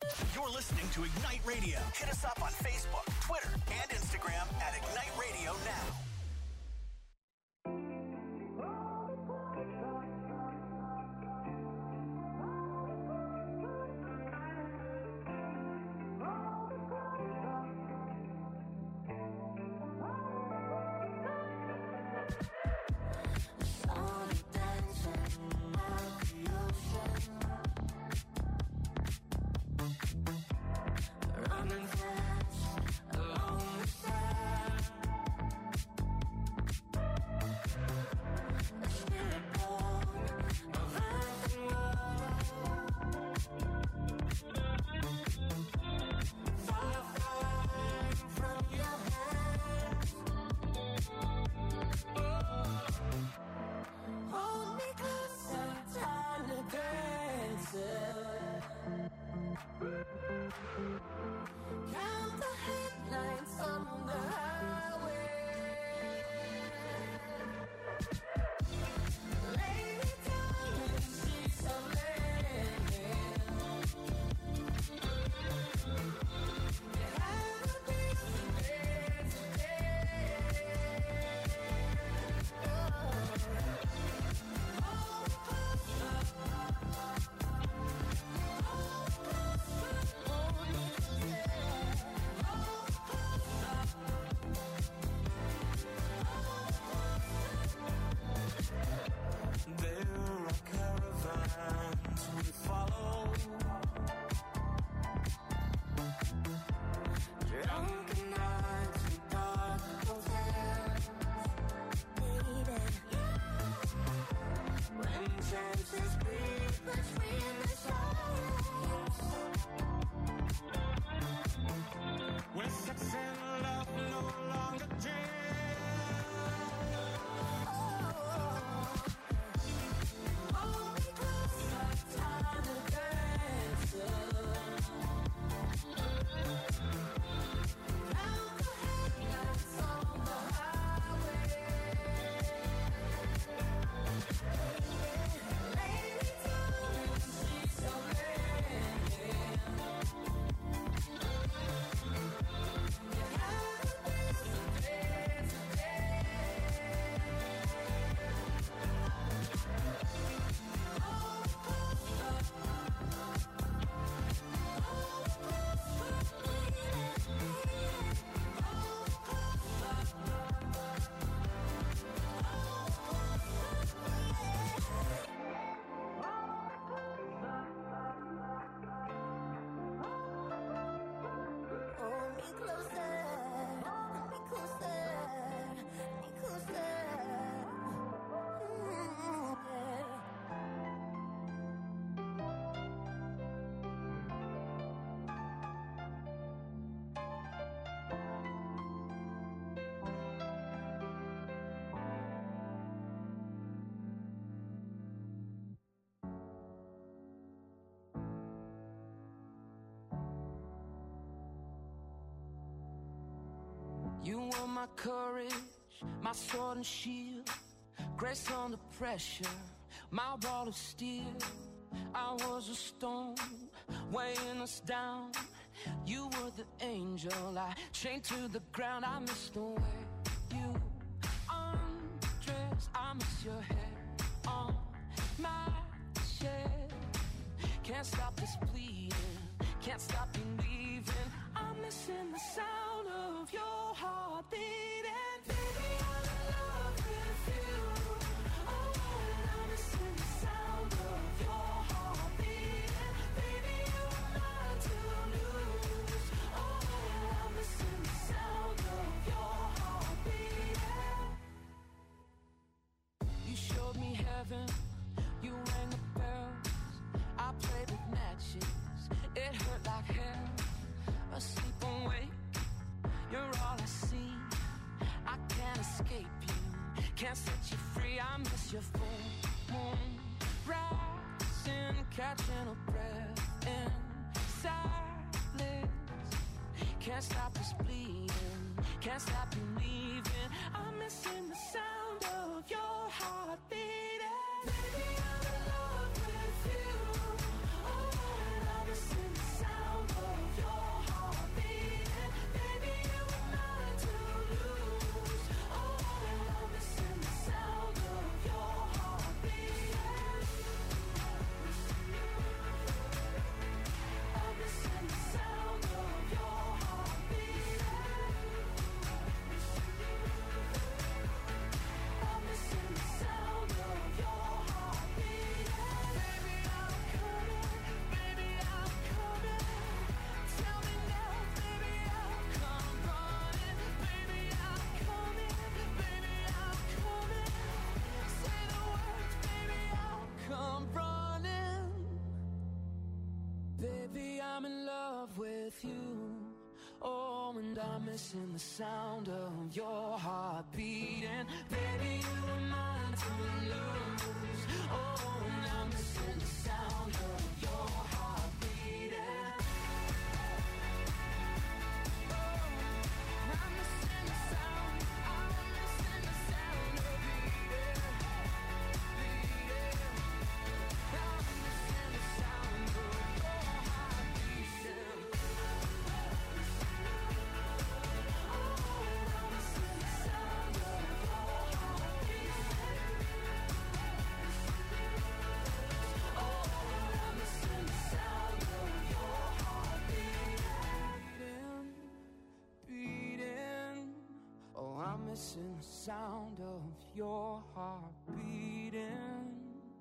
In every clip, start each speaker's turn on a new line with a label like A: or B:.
A: You're listening to Ignite Radio. Hit us up on Facebook, Twitter, and Instagram at Ignite Radio Now.
B: You were my courage, my sword and shield, grace under pressure, my wall of steel. I was a stone weighing us down. You were the angel I chained to the ground. I miss the way you undress. I miss your hair on my chest. Can't stop this bleeding, can't stop believing. I'm missing the sound of your heart beating. Baby, I'm in love with you. Oh, and I'm missing the sound of your heart beating. Baby, you're mine to lose. Oh, and I'm missing the sound of your heart beating. You showed me heaven, you rang the bells. I played with matches, it hurt like hell. Asleep and wake, you're all I see. I can't escape you, can't set you free. I miss your full moon rising, catching a breath in silence. Can't stop this bleeding, can't stop believing. I'm missing the sound of your heart beating. Baby, I'm in love with you. Oh, and I'm missing the sound you. Oh, and I'm missing the sound of your heart beating. Baby, you were mine to lose. Oh, and I'm missing the sound of your heart beating. Oh, I'm missing the sound. I'm missing the sound of beating. I'm missing the sound of your heart beating. Missing the sound of your heart beating.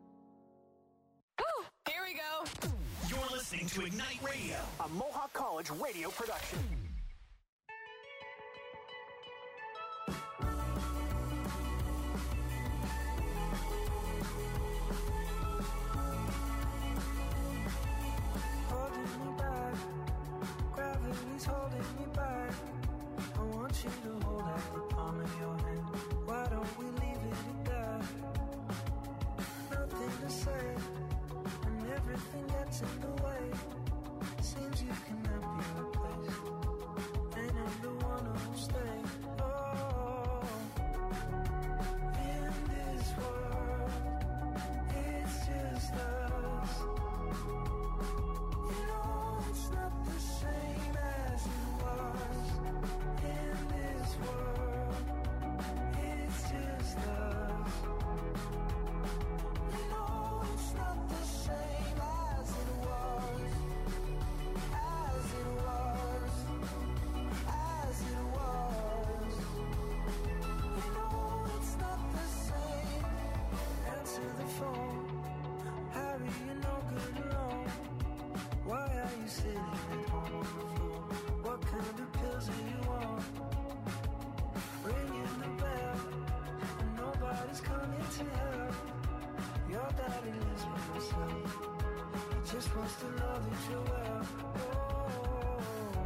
C: Woo! Here we go.
A: You're listening to Ignite Radio, a Mohawk College radio production.
D: Holding me back, gravity's holding me back. I want you to hold out the palm of your hand. Why don't we leave it at that? Nothing to say, and everything gets in the way. Seems you cannot be replaced, and I'm the one who'll stay. Oh, in this world, it's just us. You know it's not the same as it was. In this world, it's just us. You know it's not the same as it was. As it was. As it was. You know it's not the same. Answer the phone. Harry, you're no good alone. Why are you sitting at home on the floor? What kind of pills are you on? Ringing the bell, and nobody's coming to help. Your daddy lives by himself. He just wants to know that you're well. Oh,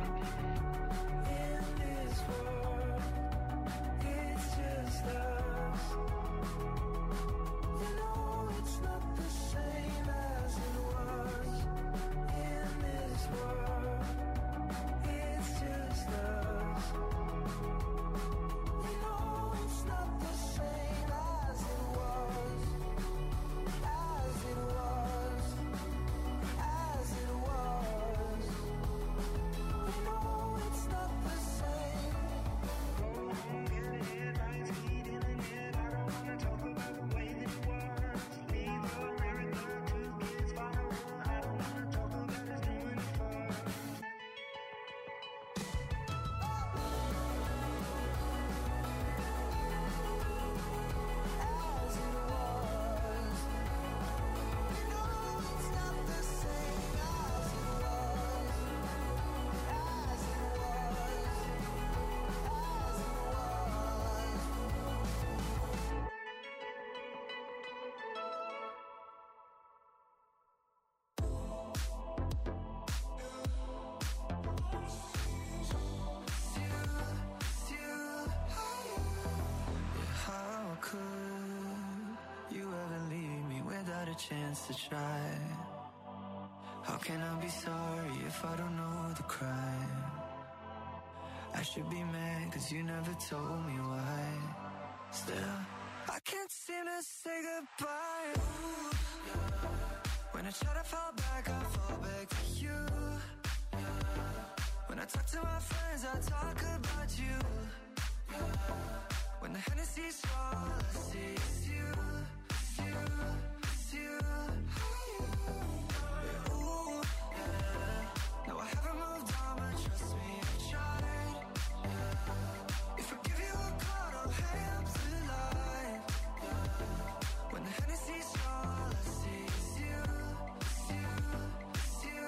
D: in this world, it's just us. You know it's not the same as it was. In this world, it's just us. You know it's not the same as it was. As it was. As it was. You know it's not the same. Getting headlights, heat in the head. I don't wanna talk about the way that it was. Leave America, 2 kids, follow her. I don't wanna talk about us doing it first. As it was. You know it's not the same as it was. As it was. As it was. How could you ever leave me without a chance to try? How can I be sorry if I don't know the crime? I should be mad 'cause you never told me why. Still, I can't seem to say goodbye. Ooh, yeah. When I try to fall back, I fall back to you. Yeah. When I talk to my friends, I talk about you. Yeah. When the Hennessy's all I see is you, it's you, it's you. Yeah, ooh, yeah. No, I haven't moved on, but trust me, I've tried. Yeah. If I give you a call, I'll hang up the line. Yeah. When the Hennessy's all I see is you, it's you, it's you.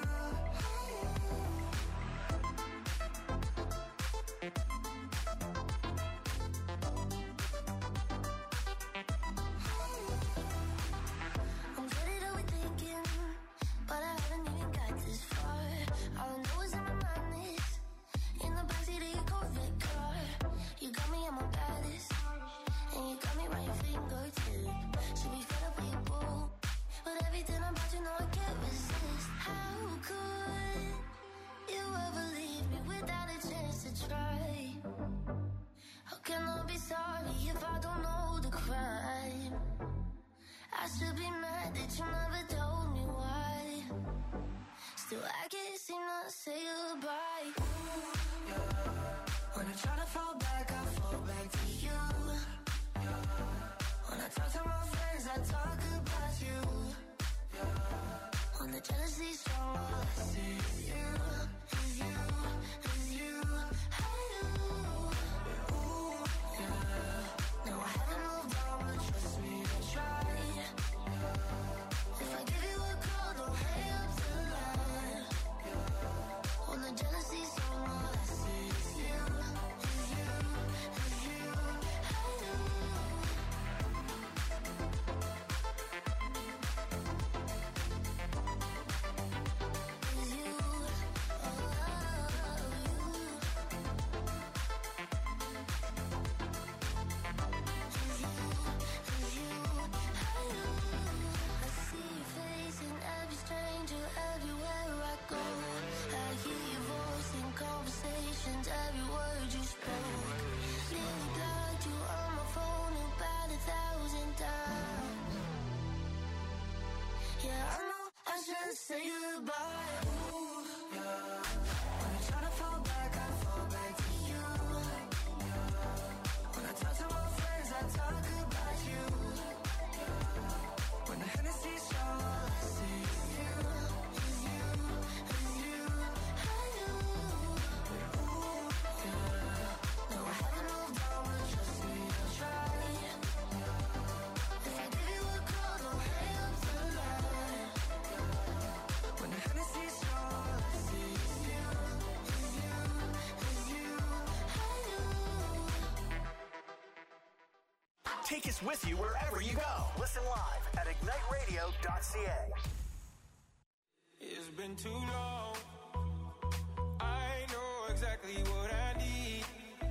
C: I should be mad that you never told me why. Still, I can't seem to say goodbye. Ooh, yeah. When I try to fall back, I fall back to you. Yeah. When I talk to my friends, I talk about you. Yeah. When the jealousy's strong, all I see is you, is you, is you. I do. Ooh, yeah. No, I haven't moved on, but trust me, I tried. Yeah. If I give you a call, don't hang up tonight. Yeah. When the jealousy's strong, all I see is you, is you, is you. I do. Every word you spoke, nearly blocked you on my phone about 1,000 times. Yeah, I know I should say goodbye. Ooh, yeah. When I try to fall back, I fall back to you. Yeah. When I talk to my friends, I talk about you. Yeah. When the Hennessy's strong, all I see is you, is you, is you. I do. No, I haven't moved on, but trust me, I tried. If I give you a call, don't hang up tonight. When the Hennessy's strong, all I see is you, is you, is you. I do.
A: Take us with you wherever you go. Listen live at igniteradio.ca.
E: It's been too long. I know exactly what I need.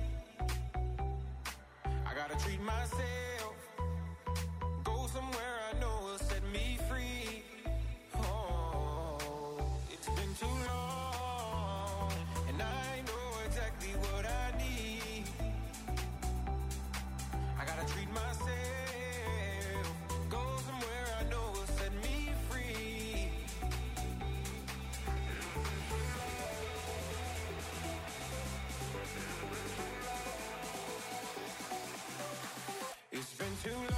E: I gotta treat myself. Go somewhere I know will set me free. Oh, it's been too long. And I know exactly what I need. I gotta treat myself. Go somewhere I know will set me free. It's been too long.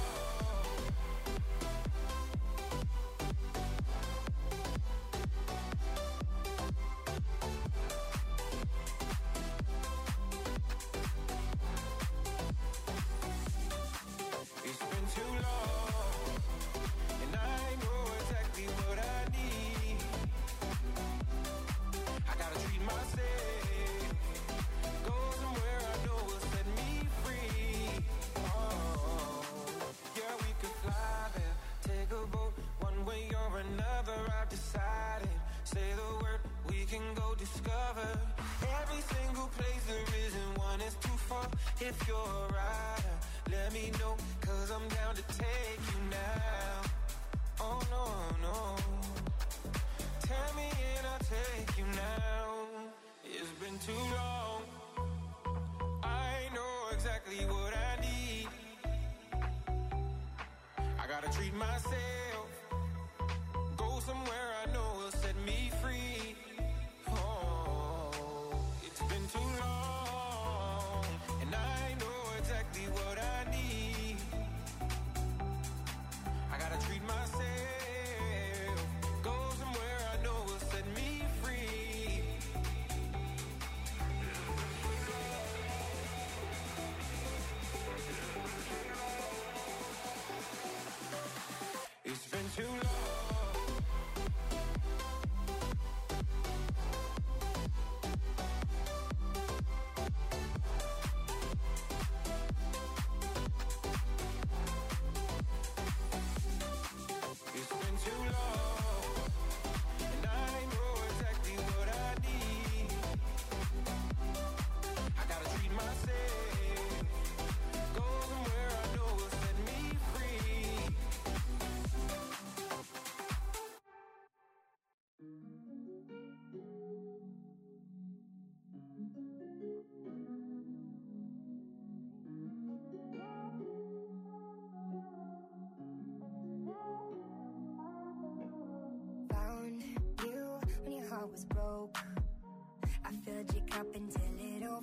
E: It's been too long, and I know exactly what I need. I gotta treat myself. Go somewhere I know will set me free. Oh, yeah, we could fly there, take a boat, one way or another. I've decided. Say the word, we can go discover every single place. There isn't one that's too far. If you're a rider, let me know, 'cause I'm down to take you now. Oh no, no. Tell me and I'll take you now. It's been too long. I know exactly what I need. I gotta treat myself. Go somewhere I know will set me free. Oh, it's been too long, and I know exactly what I need. I gotta treat myself. Go somewhere I know will set me free.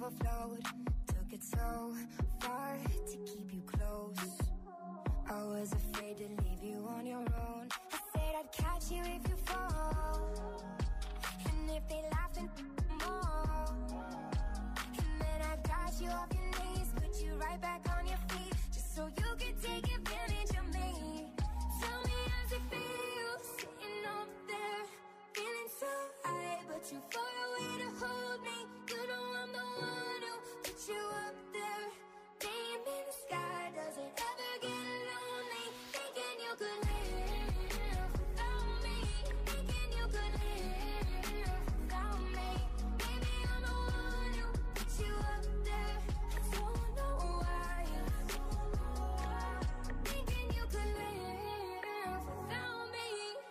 C: overflowed. Took it so far to keep you close. I was afraid to leave you on your own. I said I'd catch you if you fall. And if they laugh, then more. And then I got you off your knees, put you right back on your feet, just so you could take advantage of me. Tell me how's it feel, sitting up there, feeling so high, but you far away to hold me. You know I'm the one who put you up there. Name in the sky, does it ever get lonely? Thinking you could live without me. Thinking you could live without me. Maybe I'm the one who put you up there. I don't know why. Thinking you could live without me.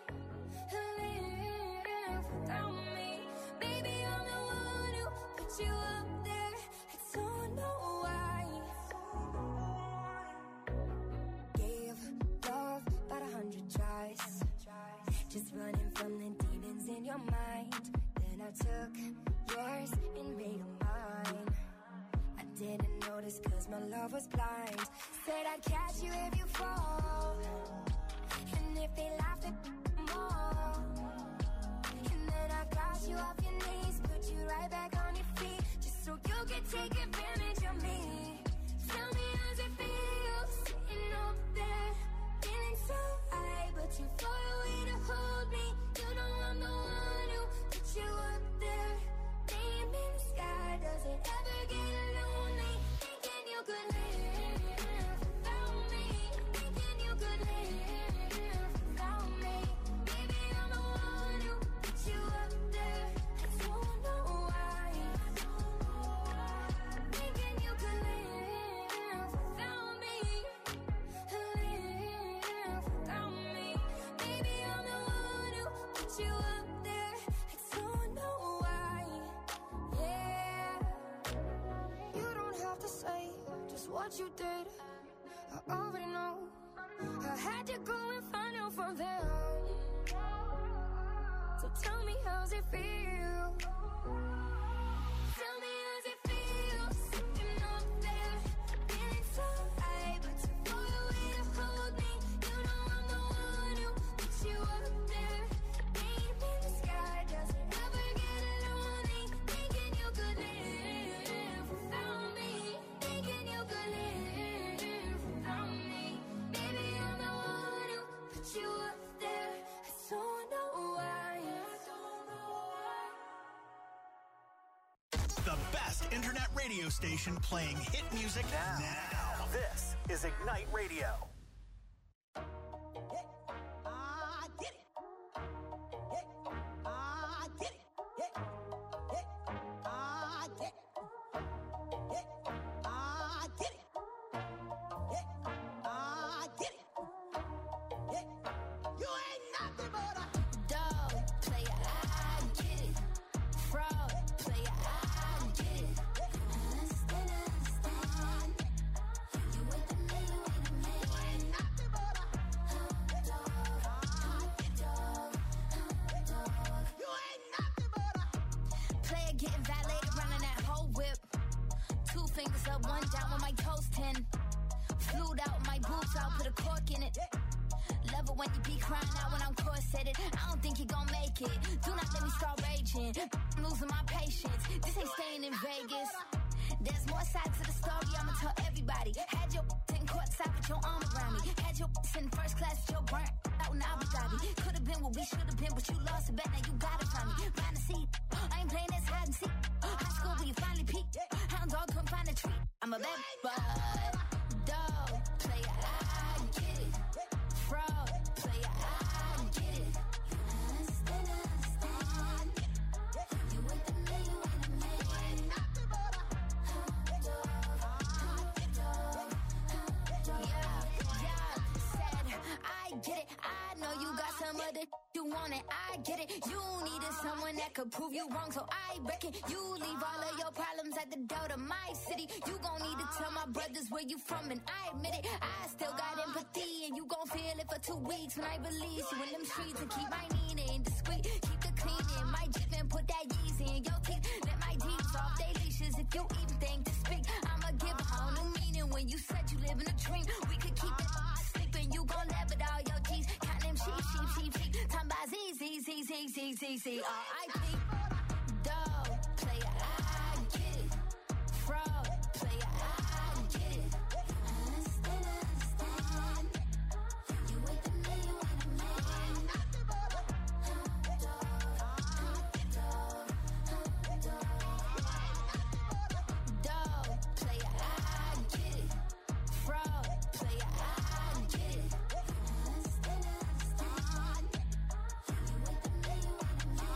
C: Live without me. Maybe I'm the one who put you up there. I don't know why. Gave love about 100 tries, just running from the demons in your mind. Then I took yours and made them mine. I didn't notice cause my love was blind. Said I'd catch you if you fall. And if they laugh, then more. And then I got you off your knees, put you right back on your feet, just so you could take advantage of me. Tell me how's it feel, sitting up there, feeling so high, but you far away to hold me. You know I'm the one who put you up there. Name in the sky, does it ever get lonely? Thinking you could live without me. Thinking you could live without me. Maybe I'm the one who put you up there. I don't know why. Thinking you could live without me. Live without me. Maybe I'm the one who put you up there. I don't know why. Yeah. You don't have to say just what you did. I already know. I had to go and find out from them. So tell me how's it feel. Tell me how's it feel, sitting up there, feeling so high, but you far away to hold me. You know I'm the one who put you up there. Name in the sky, does it ever get lonely? Thinking you could live without me. Thinking you could live without me. Maybe I'm the one who put you up there. I don't know why.
A: The best internet radio station playing hit music now. This is Ignite Radio.
C: Dog, player, I get it. Fraud, player, I get it. Understand. You with the man, you ain't a man. You ain't nothing but a dog. You ain't nothing but a player getting valeted, running that whole whip. 2 fingers up, 1 down with my toes 10. Flued out my boots, I'll put a cork in it. Love it when you be crying out when I'm corseted. I don't think you gon' make it. Do not let me start raging. I'm losing my patience. This ain't staying in Vegas. There's more sides to the story, I'ma tell everybody. Had your sitting courtside with your arm around me. Had your in first class with your burnt out in Abu Dhabi. Could've been what we should've been, but you lost a bet, now you got it from me. Find a seat, I ain't playing this hide and seek. High school when you finally peaked. Hound dog couldn't find a treat. I'm a bad bud. Dog, player, I get it. Fraud, player, I get it. Understand. You with the man, you ain't a man. You ain't nothing but a dog. Yeah, said, I get it. I know you got some other you want it. I get it. You needed someone that could prove you wrong, so I reckon you leave all of your problems at the door to my city. You gon' need to tell my brothers where you from, and I admit it. I still got empathy, and you gon' feel it for 2 weeks when I release you in them streets and keep my meaning discreet. Keep the cleaning, my Jeep and put that Yeezy in your teeth. Let my deeds hands off they leashes if you even think to speak. I'ma give a whole new meaning when you said you live in a dream. We could keep it sleeping, you gon' laugh at all your G's. Count them sheep. Time by Z. R.I.P. Dog, player, I get it. Fraud, player, I get it. Understand. You with the man, you with the man. Dog, player, I get it. Fraud, player, I get it. Understand. You with the man, you with the man.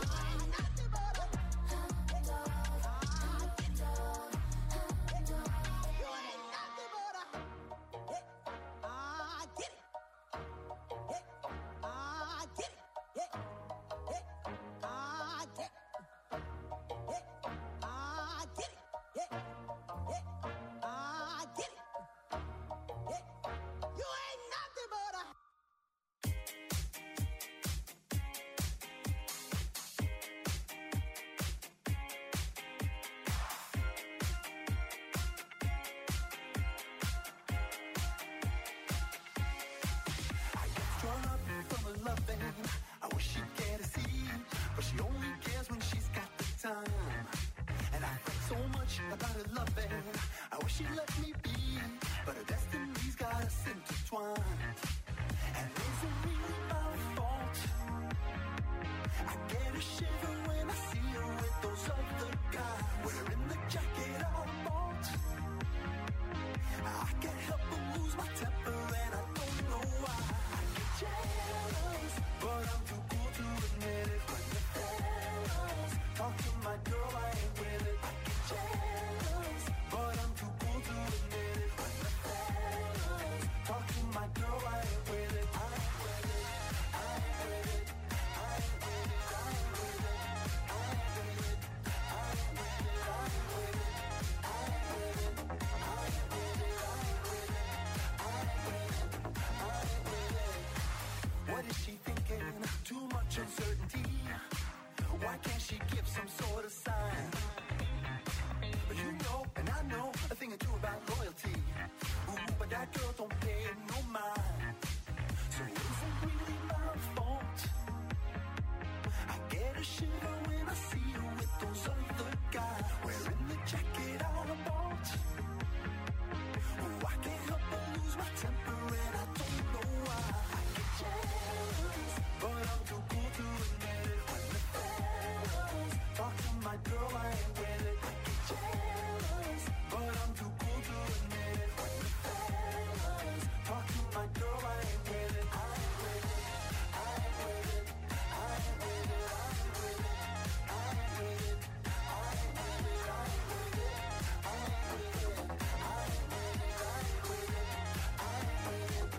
D: Drawn up from a loving, I wish she'd get a seat, but she only cares when she's got the time. And I think so much about her loving, I wish she'd let me be, but her destiny's got us intertwined. And is it really my fault? I get a shiver when I see her with those other guys, wearing the jacket I bought. I can't help but lose my temper and I don't know why. I get jealous, but I'm too cool to admit it. When the fellas talk to my girl, I ain't with it. I get jealous, but I'm too cool to admit it. When the fellas talk to my girl, I ain't with it. I ain't with it. I ain't with it. I ain't with it. I ain't with it. I ain't with it. I ain't with it. I ain't with it. I ain't with it. I ain't with it. What is she thinking? Too much uncertainty. Why can't she give some sort of sign? You know, and I know a thing or two about loyalty. Ooh, but that girl don't pay no mind. So is it really my fault? I get a shiver when I see her with those other guys, wearing the jacket I bought. Oh, I can't help but lose my temper and I don't know why. I get jealous, but I'm too cool to admit it. When the fellas talk to my girl, I ain't with it. I get jealous, but I'm too cool to admit it. When the fellas talk to my girl, I ain't with it. I ain't with it. I ain't with it. I ain't with it. I ain't with it. I ain't with it. I ain't with it. I ain't with it. I ain't with it. I ain't with it. I ain't with it. I ain't with it.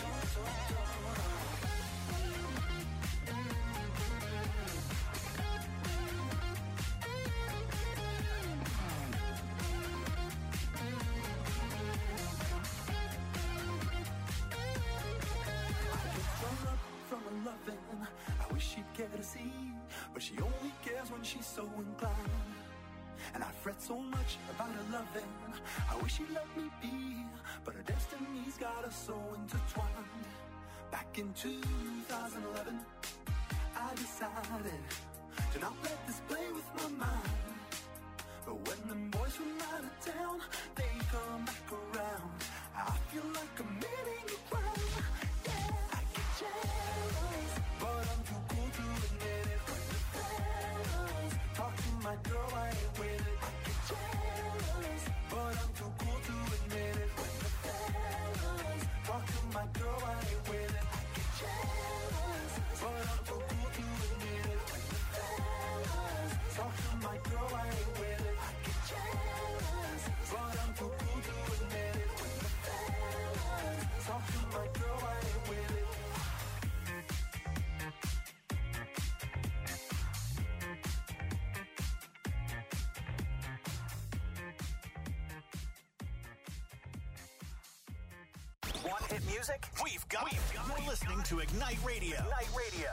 D: From a loving, I wish she'd get a seat, but she only cares when she's so inclined. And I fret so much about her loving, I wish she'd let me be, but her destiny's got us so intertwined. Back in 2011, I decided to not let this play with my mind. But when them boys from out of town, they come back around, I feel like committing a crime. Yeah, I get jealous, but I'm too cool to admit it. When the fellas talk to my girl, I ain't with it. I get jealous, but I'm too cool to admit it. When the fellas talk to my girl, I ain't with it. I get jealous, but I'm too cool to admit it. When the fellas talk to my girl, I ain't with it. I get jealous, but I'm too cool to admit it. When the fellas talk to my girl, I ain't with it.
A: Want hit music? We've got it. You're listening to Ignite Radio. Ignite Radio.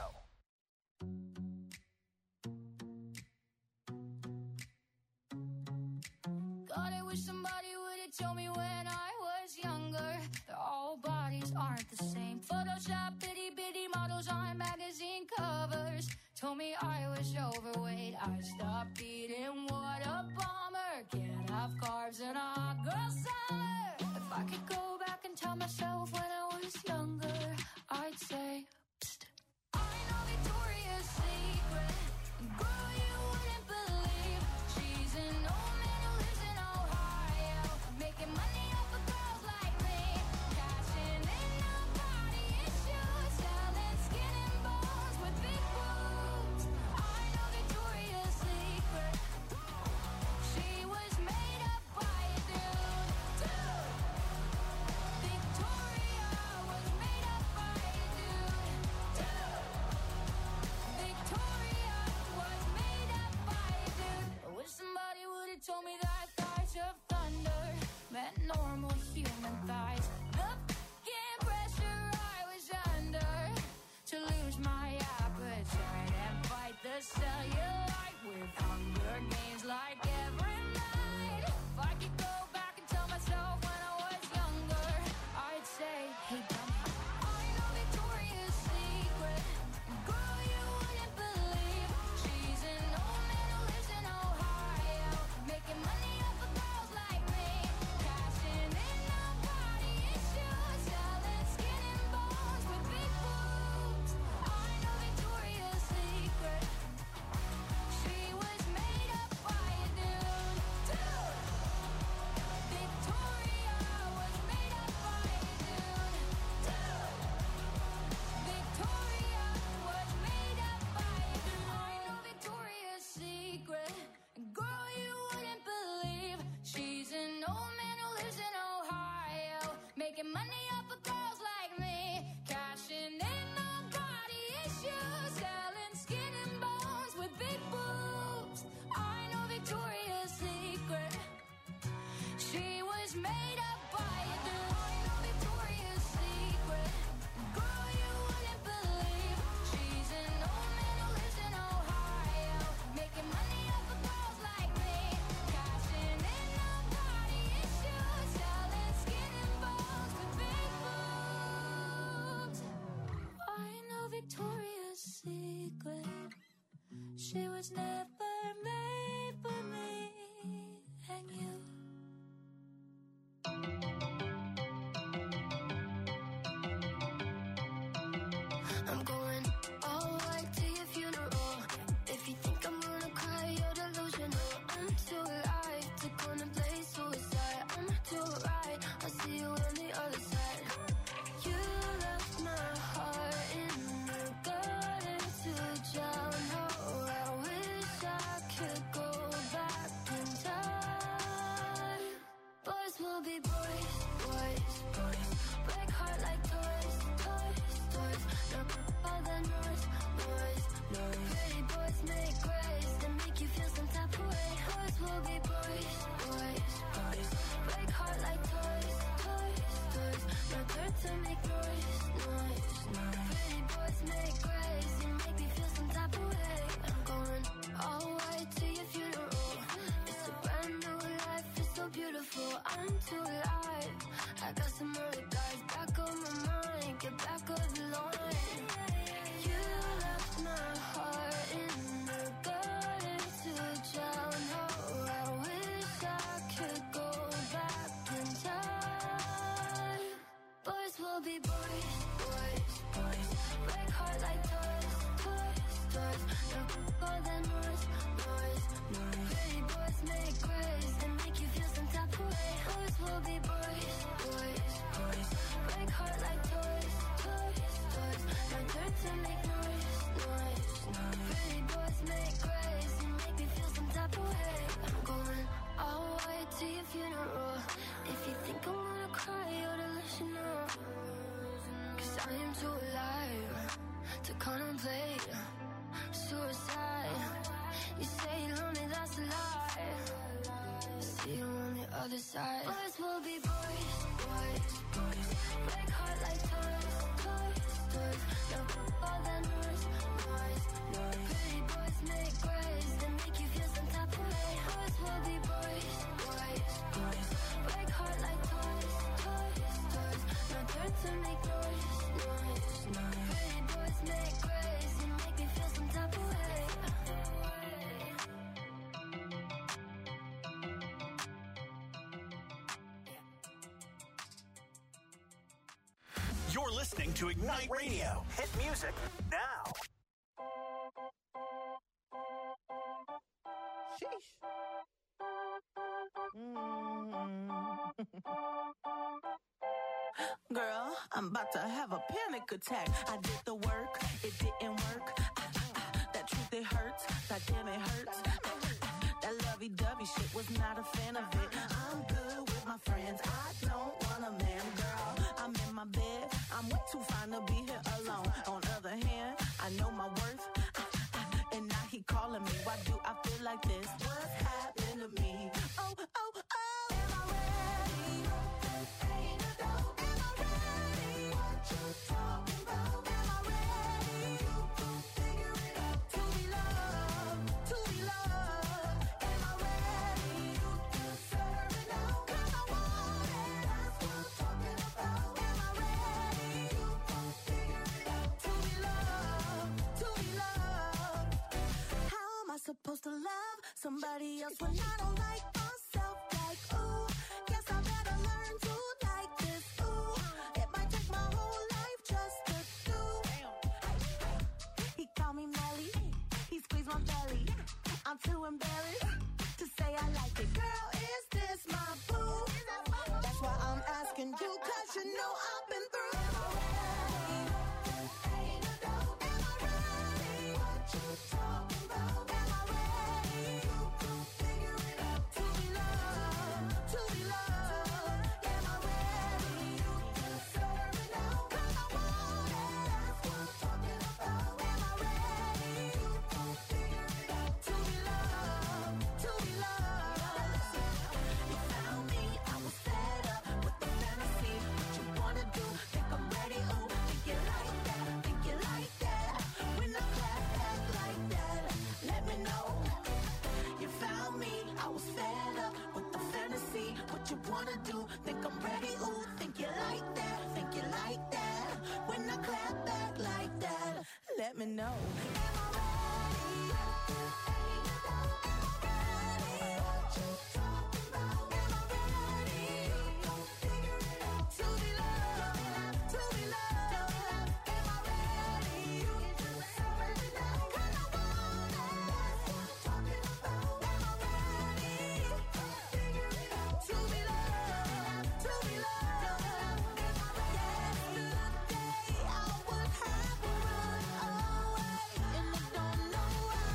C: aren't the same. Photoshop itty bitty models on magazine covers. Told me I was overweight. I stopped eating. What a bummer. Can't have carbs in a hot girl summer. If I could go back and tell myself when I was younger, I'd say, psst. I know Victoria's Secret. Girl, you wouldn't believe. She's an old man who lives in Ohio, making money off of girls like me, cashing in on body issues, selling skin and bones with big boobs. I know Victoria's Secret. She was made up by a dude. Victoria was made up by a dude. Victoria was made up by a dude. I wish somebody would have told me that thighs of thunder meant normal human thighs. The f***ing pressure I was under to lose my appetite and fight the cellulite with Hunger Games like every night. If I could go back and tell myself when I was younger, I'd say, hey dummy, I know Victoria's Secret. Girl, you wouldn't believe. She's an old man who lives in Ohio, making money off of girls like me, cashing in on body issues, selling skin and bones with big boobs. I know Victoria's Secret. She was made up by a dude. Victoria was made up by a dude. Victoria was made up by a dude. I know Victoria's Secret. Girl, you wouldn't believe. She's an old man who lives in Ohio, making money off of girls like me, cashing in on body issues, selling skin and bones with big boobs. I know Victoria's Secret. She was made up by a dude. I know Victoria's Secret. Girl, you wouldn't believe. She's an old man who lives in Ohio, making money off of girls like me, cashing in on body issues, selling skin and bones with big boobs. I know Victoria's Secret. She was never made for me and you. I'm going all white to your funeral. If you think I'm gonna cry, you're delusional. I'm too alive to contemplate suicide. I'm too right, I'll see you on the other side. You left my heart in the gutter to drown. Oh, I wish I could go back in time. Boys will be boys, boys, boys. Break heart like toys, toys, toys. No all the noise, noise, noise. Pretty boys make grace and make you feel some type of way. Boys will be boys, boys, boys. Break heart like toys, toys, toys. No turn to make noise, noise, noise. Pretty boys make grace and make me feel some type of way. I'm going all white to your funeral. It's a brand new life, it's so beautiful. I'm too alive. I got some other guys back on my mind. Get back on the line. You left my heart in the gutter to drown. Oh, I wish I could go back in time. Boys will be boys, boys, boys. Break heart like toys, toys, toys. No all the noise, noise, noise. Pretty boys make grace and make you feel some type of way. Boys will be boys, boys, boys. Break heart like toys, toys, toys. No turn to make noise, noise, noise. Pretty boys make grace and make me feel some type of way. I'm going all white to your funeral. If you think I'm gonna cry, you ought to listen up. 'Cause I am too alive to contemplate suicide. You say you love me, that's a lie. See you on the other side. Boys will be boys, boys, boys. Break heart like toys, toys, toys. No all the noise, noise, noise. Pretty boys make grace and make you feel some type of way. Boys will be boys, boys, boys. Break heart like toys, toys, toys. No start to make noise, noise, noise. Pretty boys make grace and make me feel some type of way.
A: You're listening to Ignite Radio. Hit music now.
F: Sheesh. Girl, I'm about to have a panic attack. I did the work, it didn't work. That truth, it hurts. That damn, it hurts. That lovey-dovey shit was not a fan of it. I'm good with my friends. I don't want a man, girl. I'm in my bed. I'm way too fine to be here alone. On the other hand, I know my worth. And now he calling me. Why do I feel like this? What's happened to me? Oh, oh, oh. Am I ready? Ain't a dope. Am I ready? What you talking about? Am I ready? You can figure it out. To be loved, to be loved. Am I ready? You deserve it now. 'Cause I want it. That's what I'm talking about. Am I ready? You can figure it out. To be loved, to be loved. How am I supposed to love somebody else when I don't like myself? Like, ooh, guess I better learn to like this. Ooh, it might take my whole life just to do. He called me Melly, he squeezed my belly. I'm too embarrassed to say I like it. Girl, is this my boo? That's why I'm asking you, 'cause you know I've been through. Am I ready? Ain't a doubt. Am I ready? What you talking about? Am I ready? You can figure it out. To be loved, to be loved. Am I ready? You deserve it now. 'Cause I want it. That's what I'm talking about. Am I ready? You can figure it out. To be loved, to be loved. You found me, I was fed up with the fantasy. What you wanna do? Think I'm ready? Ooh, think you like that? Think you like that? When I clap back like that, let me know. You found me, I was fed up with the fantasy. What you wanna do? Think I'm ready? Ooh, think you like that? Think you like that? When I clap back like that, let me know. Am I ready? Ain't a doubt. Am I ready? What you talking about? Am I ready? You gon' figure it out. To be loved, to be loved. Am I ready? You deserve it now. 'Cause I want it. That's what I'm talking about. Am I ready? You gon' figure it out. To be loved, to be loved. Am I ready? Yesterday I would have run away, and I don't know why.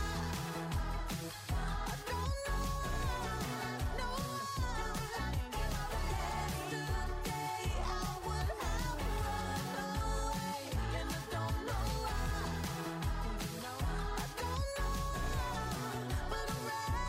F: I don't know why. No why. Yesterday I would have run away, and I don't know why. I don't know why, but I'm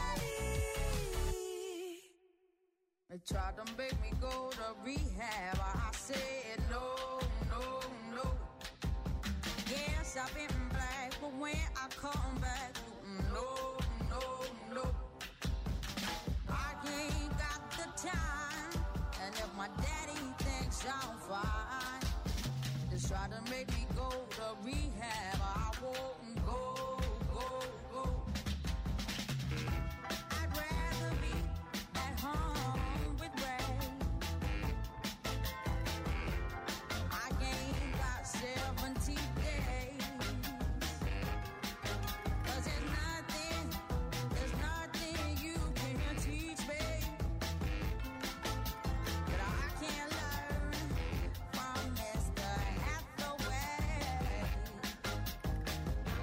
F: ready. They tried to make me go to rehab. I said no, no, no. Yes, I've been black, but when I come back, no, no, no. I ain't got the time, and if my daddy thinks I'm fine, they try to make me go to rehab. I won't go, go, go. I'd rather be at home with Ray. I ain't got 70 days. 'Cause there's nothing you can teach me that I can't learn from Mr. Hathaway.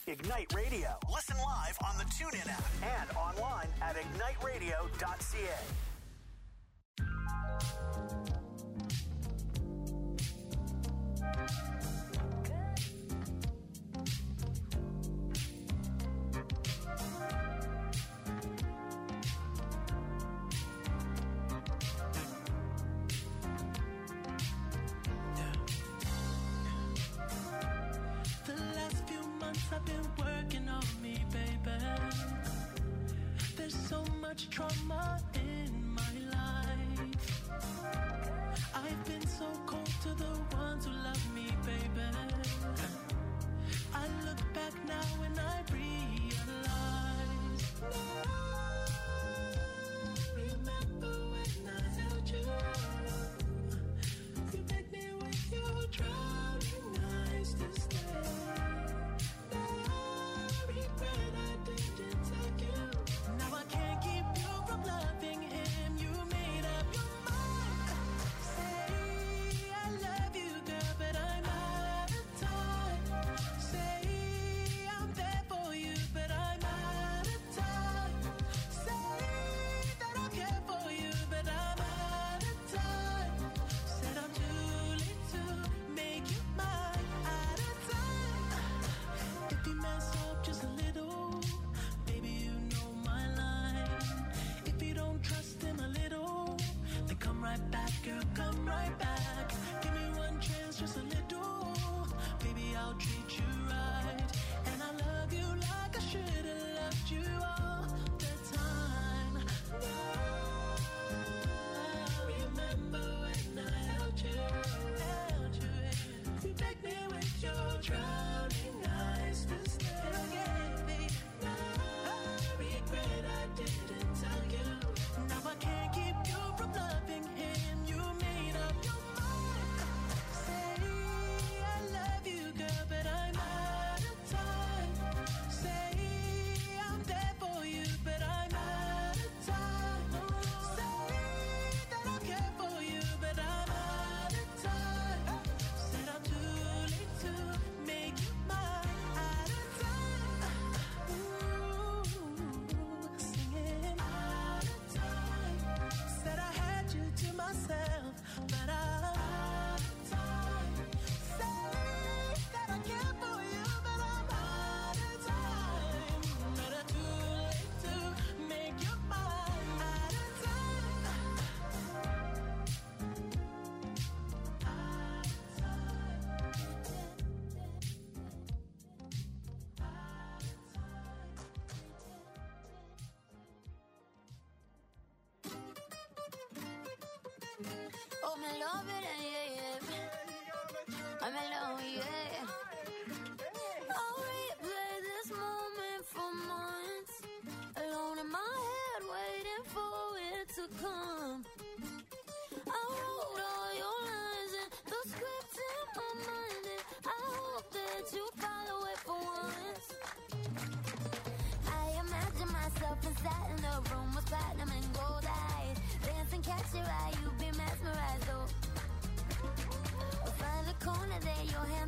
A: Ignite Radio. Listen live on the TuneIn app and online at igniteradio.ca.
G: I've been working on me, baby. There's so much trauma in my life. I've been so cold to the ones who love me, baby. I look back now and I realize. Remember when I held you? You begged me with your drowning eyes to stay. Now I can't keep you from loving him. You made up your mind. Say I love you, girl, but I'm out of time. Say I'm there for you, but I'm out of time. Say that I care for you, but I'm out of time. Said I'm too late to make you mine. Out of time. If you mess up just a little, baby, you know my line. If you don't trust him a little, then come right back, girl, come right back. Give me one chance, just a little. Baby, I'll treat you right. And I love you like I should have loved you all the time. Now, remember when I held you? You begged me with your drowning eyes to stay. Regret I didn't tell you. Now I can't keep you from loving him. You made up your mind. Say I love you, girl, but I'm out of time. Say I'm there for you, but I'm out of time. Say that I care for you, but I'm out of time. Said I'm too late to make you mine. Out of time. Singing out of time. Said I had you to myself, but I'm out of time. Say that I care for you, but I'm out of time. But I'm too late to make you mine. Out of time.
C: Oh, me love it, yeah, yeah. I'm alone, yeah. I'll replay this moment for months. Alone in my head, waiting for it to come. I wrote all your lines and the script in my mind, and I hope that you follow it for once. I imagine myself inside in the room with platinum and gold eyes. Dancing, catch your eye, you be mesmerized, oh. Find the corner there, your hand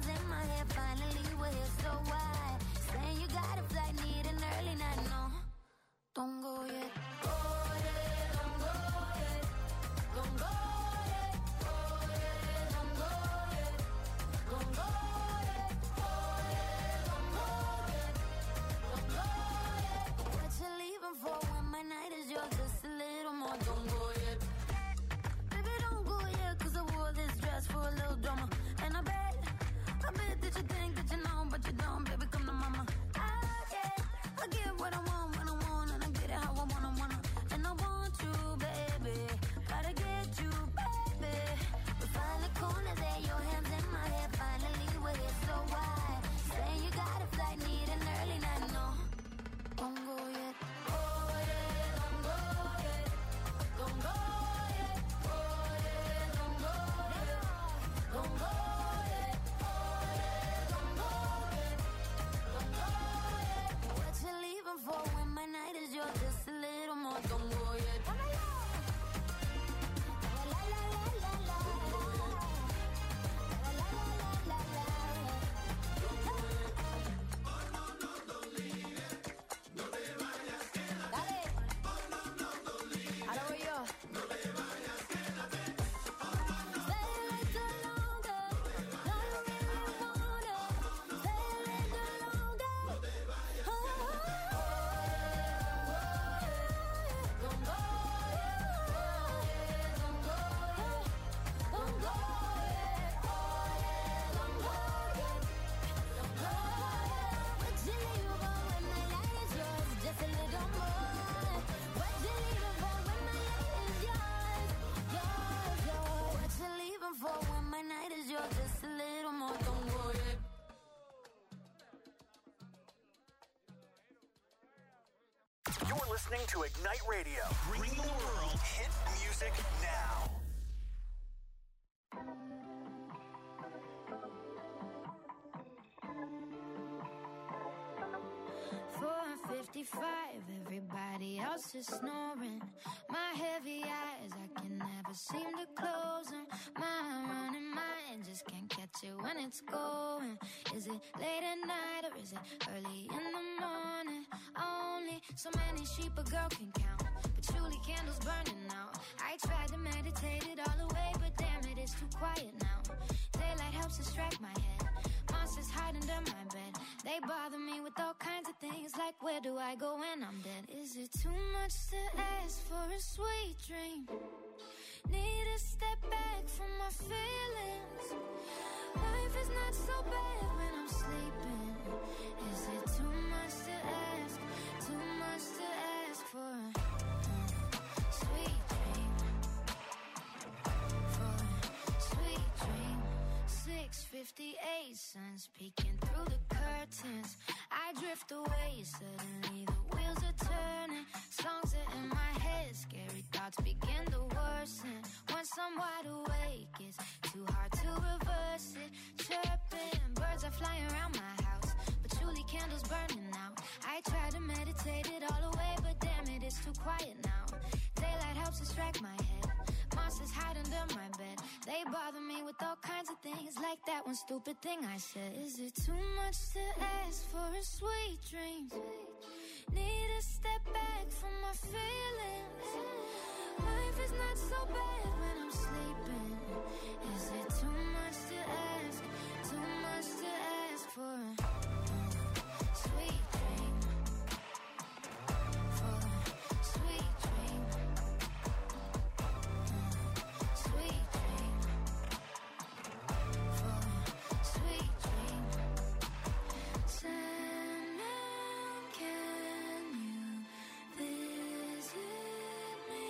A: You're listening to Ignite Radio, bringing the world hit music now.
C: 4:55, everybody else is snoring. My heavy eyes, I can never seem to close them. My running mind just can't catch it when it's going. Is it late at night or is it early in the morning? Only so many sheep a girl can count, but surely candles burning out. I tried to meditate it all away, but damn it, it's too quiet now. Daylight helps distract my head. Monsters hide under my bed. They bother me with all kinds of things, like where do I go when I'm dead? Is it too much to ask for a sweet dream? Need to step back from my feelings. Life is not so bad when I'm sleeping. Is it too much to ask? Too much to ask for a sweet dream? For a sweet dream. 6:58, sun's peeking through the curtains. I drift away, suddenly the wheels are turning. Songs are in my head, scary thoughts begin to worsen. Once I'm wide awake, it's too hard to reverse it. Chirping, birds are flying around my house, but surely candles burning out. I try to meditate it all away, but damn it, it's too quiet now. Daylight helps distract my head. Monsters hide under my bed. They bother me with all kinds of things, like that one stupid thing I said. Is it too much to ask for a sweet dream? Need to step back from my feelings. Life is not so bad when I'm sleeping. Is it too much to ask? Too much to ask for a sweet dream? For a sweet dream. Sweet dream. For a sweet dream. Sandman, can you visit me?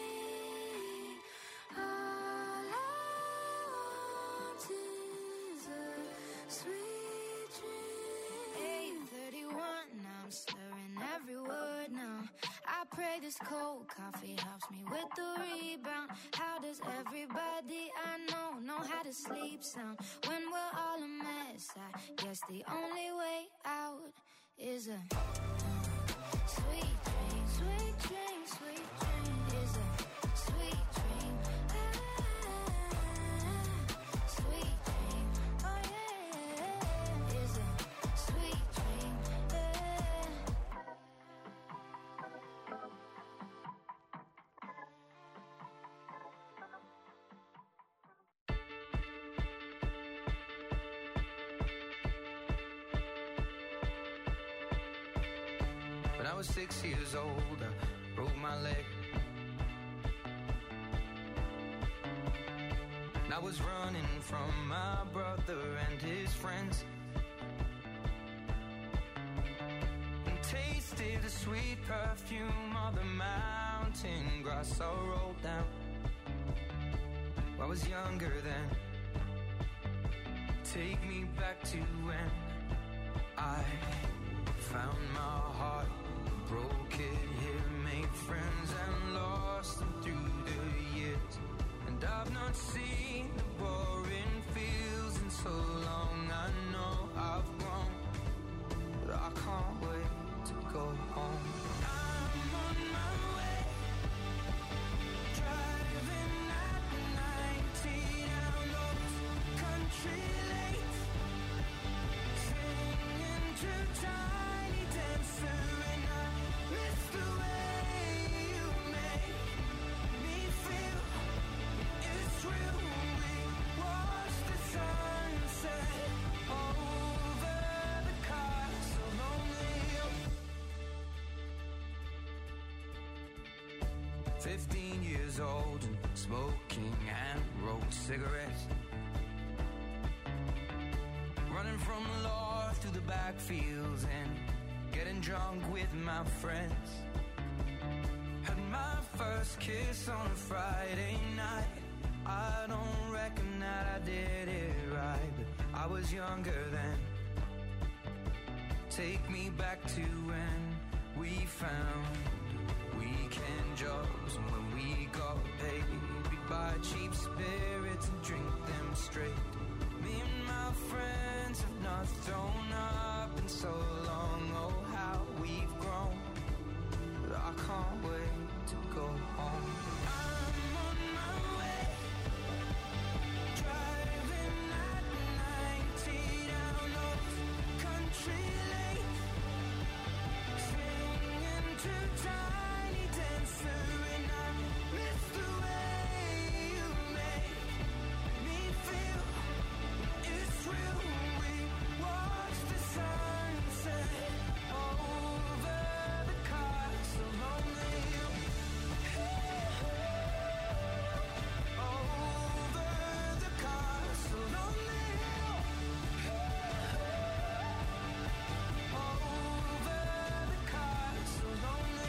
C: All I want is a sweet dream. 8:31, I'm slurring every word now. I pray this cold coffee helps me with the rebound. How does everybody I know how to sleep sound when we're all a mess? I guess the only way out is a sweet dream. Sweet dream, sweet dream is a sweet dream. Sweet dream, oh yeah, is a sweet dream.
D: When I was 6 years old, I broke my leg. And I was running from my brother and his friends, and tasted the sweet perfume of the mountain grass I rolled down. I was younger then. Take me back to when I found my heart, broke it here, made friends and lost them through the years. And I've not seen the boring fields in so long. I know I've grown, but I can't wait to go home. I'm on my way, driving at 90 down those country lanes, singing to Tiny Dancer, and I miss the way you make me feel. It's real. We watch the sunset over the castle lonely. 15 years old and smoking and rolled cigarettes, running from the law through the backfields and getting drunk with my friends. Had my first kiss on a Friday night. I don't reckon that I did it right, but I was younger then. Take me back to when we found shows. And when we got paid, we'd buy cheap spirits and drink them straight. Me and my friends have not thrown up in so long. Oh, how we've grown. But I can't wait to go home. I'm on my way, driving at 90 down those country lanes, swinging to Tiny Dancer, and I miss the way you make me feel. It's real. We watch the sunset over the castle on the hill. Over the castle on the hill. Over the castle on the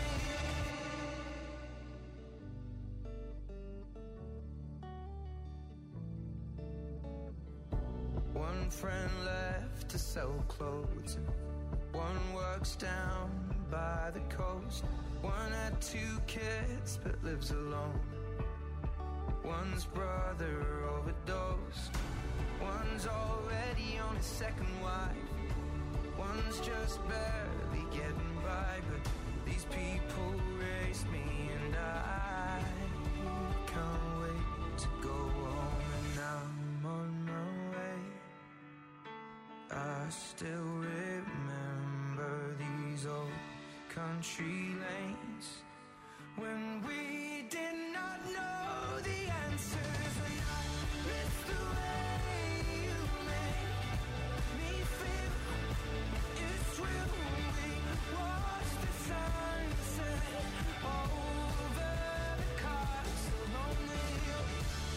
D: hill. One friend left to sell clothes, and one works down by the coast. One had 2 kids but lives alone. One's brother overdosed. One's already on his second wife. One's just barely getting by. But these people raised me, and I can't wait to go home. And I'm on my way. I still remember these old country lanes when we did not know the answers. And I miss the way you make me feel. It's real. We watch the sunset over the castle on the hill.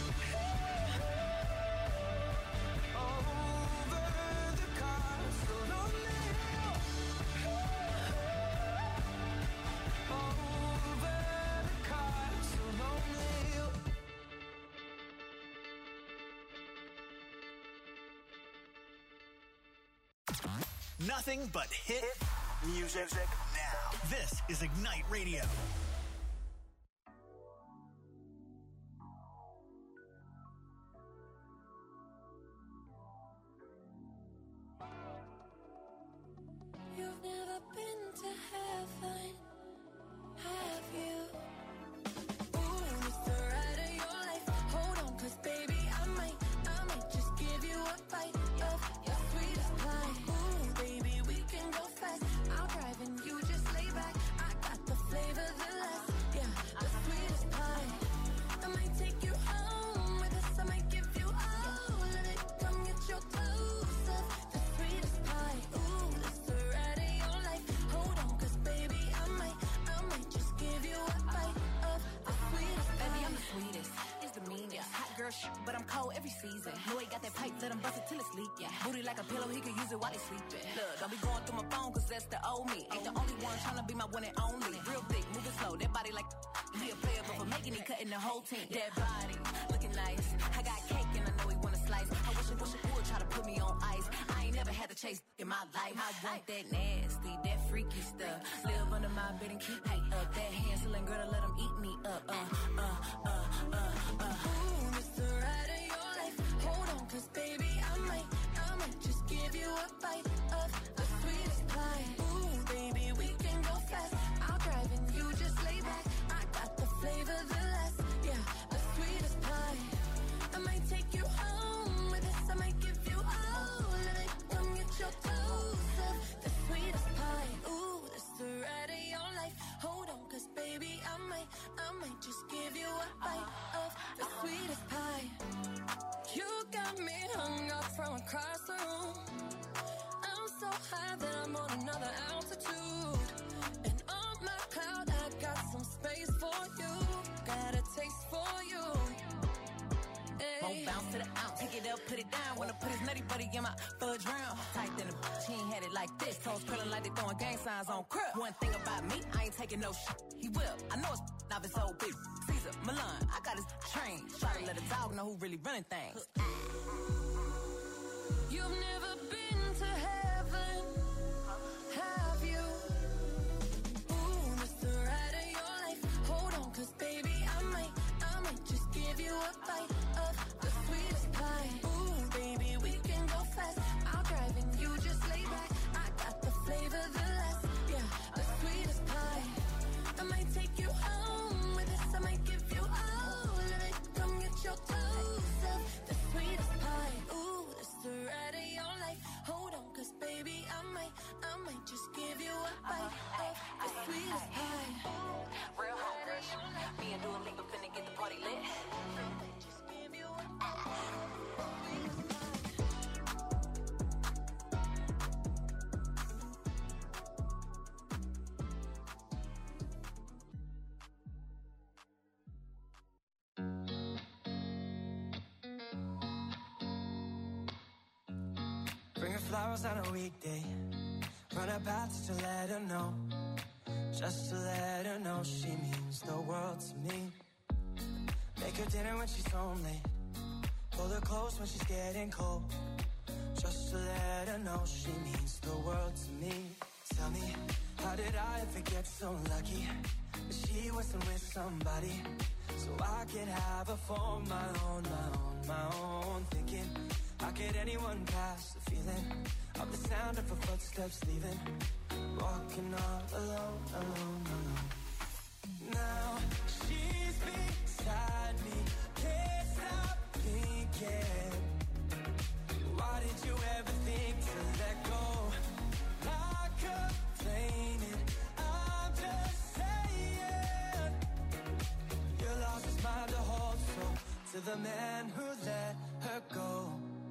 D: Over the castle on the hill. Over the castle on the hill.
A: Nothing but hit music now. This is Ignite Radio.
C: You've never been to heaven, have you? Ooh, it's the ride of your life. Hold on, 'cause baby, I might just give you a bite of your sweetest pie. Ooh, baby, we can go fast. I'll drive and you just lay back. I got the flavor, the last, yeah, the sweetest pie. I might take you home with us. I might give you all of it. Come get your dose of the sweetest pie. Ooh, it's the ride of your life. Hold on, 'cause baby, I might just give you a bite of the sweetest pie.
H: Baby, I'm the sweetest. It's the meanest. Hot girl shit, but I'm cold every season. Know he got that pipe, let him bust it till it's leak. Yeah. Booty like a pillow, he can use it while he sleeping. Look, don't be going through my phone, 'cause that's the old me. Ain't the only one tryna be my one and only. Real thick, moving slow, that body like he a player, but for making it, cutting the whole team. That body, looking nice. I got cake and I know he wanna slice. I wish it would try to put me on ice. I ain't never had to chase in my life. I want that nasty, that freaky stuff. Live under my bed and keep me up. That Hansel and Gretel, let him eat me up.
C: Ooh, it's the ride of your life. Hold on, 'cause baby, I might just give you a bite of the sweetest pie. Ooh, baby, we can go fast. I'll drive and you just lay back. I got the flavor, the last, yeah, the sweetest pie. I might take you home with us. I might give you all of it. Come get your dose of the sweetest pie. Ooh, it's the ride of your life. Hold on, 'cause baby, I might just give you a bite of the sweetest pie. You got me hung up from across the room. I'm so high that I'm on another altitude. And on my cloud, I got some space for you. Got a taste for you.
H: Won't bounce to the ounce. Pick it up, put it down. Wanna put his nutty buddy in my fudge round. Tight than a she ain't had it like this. Toes curling like they throwing gang signs on crib. One thing about me, I ain't taking no shit. He will. I know it's not been so big. Caesar, Milan, I got his train. Try to let a dog know who really running things.
C: You've never been to heaven, have you? Ooh, it's the ride of your life. Hold on, 'cause baby,
H: Real hot rush. Me and Dua Lipa finna get the party lit.
D: Bring her flowers on a weekday. Run her path to let her know. Just to let her know she means the world to me. Make her dinner when she's home late. Pull her close when she's getting cold. Just to let her know she means the world to me. Tell me, how did I ever get so lucky that she wasn't with somebody so I could have her for my own, my own. Thinking, how could anyone pass the feeling of the sound of her footsteps leaving? Walking all alone, alone, alone. Now she's beside me, can't stop thinking. Why did you ever think to let go? Not complaining, I'm just saying. You lost his mind to hold so to the man who let her go.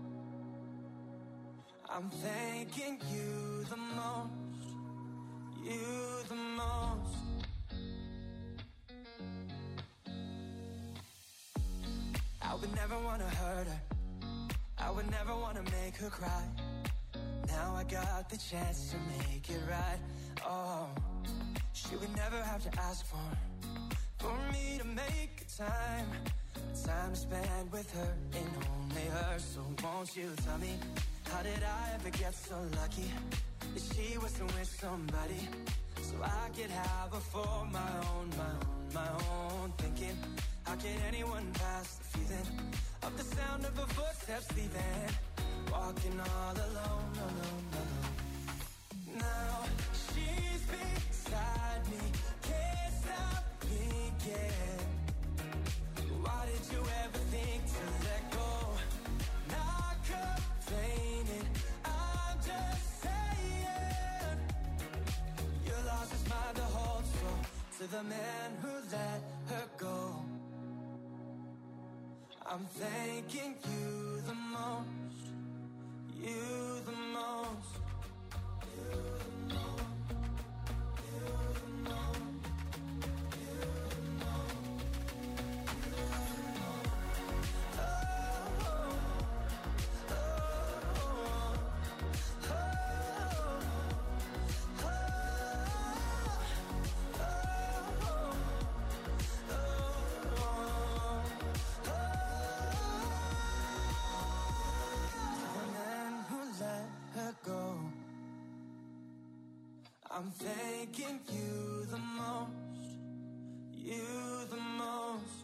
D: I'm thanking you the most, you the most. I would never want to hurt her, I would never want to make her cry. Now I got the chance to make it right. Oh, she would never have to ask for me to make time to spend with her and only her. So won't you tell me, how did I ever get so lucky that she wasn't with somebody so I could have her for my own, my own. Thinking, how could anyone pass the feeling of the sound of her footsteps leaving? Walking all alone, alone, alone. Now she's beside me, can't stop thinking. Why did you ever think to let go? Not complaining, I'm just saying. You lost his mind to hold so to the man who let her go. I'm thanking you the most, you the most, you the most, you the most, you the most, you the most. Oh, oh, oh, oh, oh, I'm thanking you the most, you the most.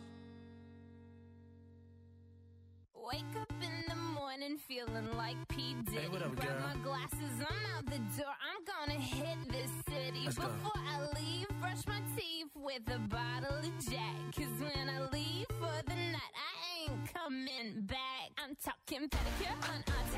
I: Wake up in the morning feeling like P. Diddy.
J: Hey, what up,
I: Grab
J: girl?
I: my glasses, I'm out the door. I'm gonna hit this city.
J: Let's go.
I: Before I leave, brush my teeth with a bottle of Jack. 'Cause when I leave for the night, I ain't coming back. I'm talking pedicure on our